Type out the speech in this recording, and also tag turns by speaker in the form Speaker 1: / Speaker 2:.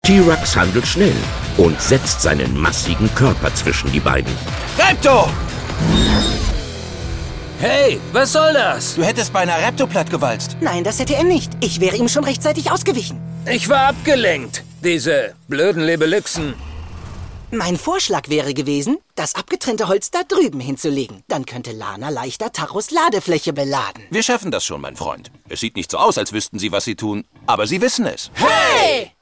Speaker 1: T-Rex handelt schnell und setzt seinen massigen Körper zwischen die beiden.
Speaker 2: Repto!
Speaker 3: Hey, was soll das?
Speaker 2: Du hättest beinahe Repto plattgewalzt.
Speaker 4: Nein, das hätte er nicht. Ich wäre ihm schon rechtzeitig ausgewichen.
Speaker 3: Ich war abgelenkt. Diese blöden Lebelyxen.
Speaker 4: Mein Vorschlag wäre gewesen, das abgetrennte Holz da drüben hinzulegen. Dann könnte Lana leichter Tachos Ladefläche beladen.
Speaker 2: Wir schaffen das schon, mein Freund. Es sieht nicht so aus, als wüssten sie, was sie tun, aber sie wissen es.
Speaker 3: Hey!